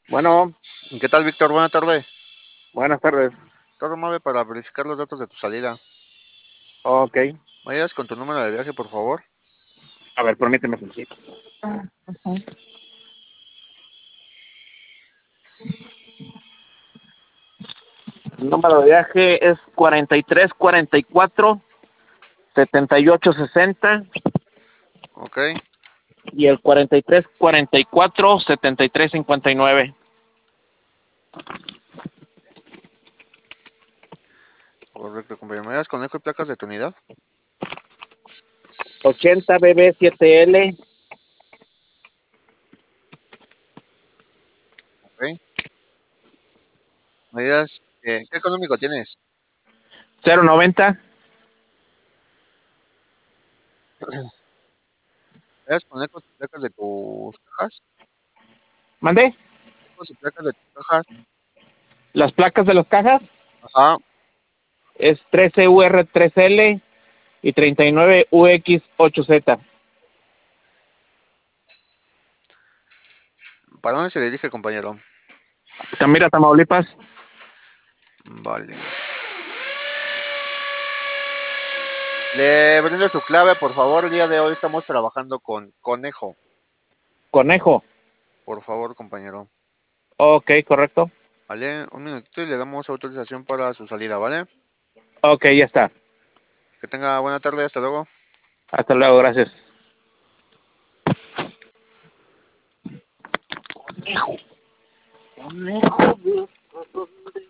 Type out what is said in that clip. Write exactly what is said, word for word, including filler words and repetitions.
Bueno, ¿Qué tal, Víctor? Buena tarde. buenas tardes. Todo mueve para verificar los datos de tu salida. Ok. ¿Me ayudas con tu número de viaje, por favor? A ver, permíteme un poquito. El número de viaje es cuarenta y tres cuarenta y cuatro setenta y ocho sesenta Ok. y el cuarenta y tres cuarenta y cuatro setenta y tres cincuenta y nueve. Correcto, compañero. ¿Me ayudas con eco y placas de tu unidad? ochenta B B siete L Ok. ¿Me ayudas? eh, ¿Qué económico tienes? cero noventa. ¿Me ayudas con ecos y placas de tus cajas? ¿Mandé? Ecos y placas de tus cajas. Las placas de las cajas Ajá. es trece U R tres L y treinta y nueve U X ocho Z. ¿Para dónde se dirige, compañero? Camira, Tamaulipas. Vale. Le brindo su clave, por favor. El día de hoy estamos trabajando con Conejo. Conejo. Por favor, compañero. Ok, correcto. Vale, un minutito y le damos autorización para su salida, ¿vale? Ok, ya está. Que tenga buena tarde, hasta luego. Hasta luego, gracias. Conejo. Conejo.